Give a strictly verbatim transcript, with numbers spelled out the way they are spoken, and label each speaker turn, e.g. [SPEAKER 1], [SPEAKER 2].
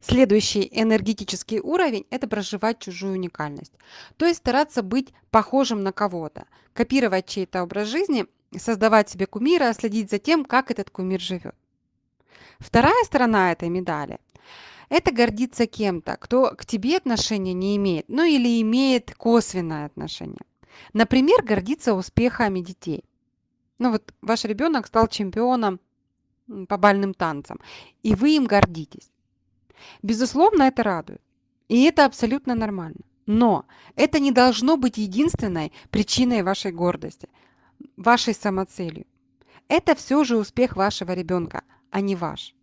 [SPEAKER 1] Следующий энергетический уровень– это проживать чужую уникальность. То есть стараться быть похожим на кого-то, копировать чей-то образ жизни, создавать себе кумира, следить за тем, как этот кумир живет. Вторая сторона этой медали– это гордиться кем-то, кто к тебе отношения не имеет, ну или имеет косвенное отношение. Например, гордиться успехами детей. Ну вот ваш ребенок стал чемпионом м, по бальным танцам, и вы им гордитесь. Безусловно, это радует. И это абсолютно нормально. Но это не должно быть единственной причиной вашей гордости, вашей самоцелью. Это все же успех вашего ребенка, а не ваш.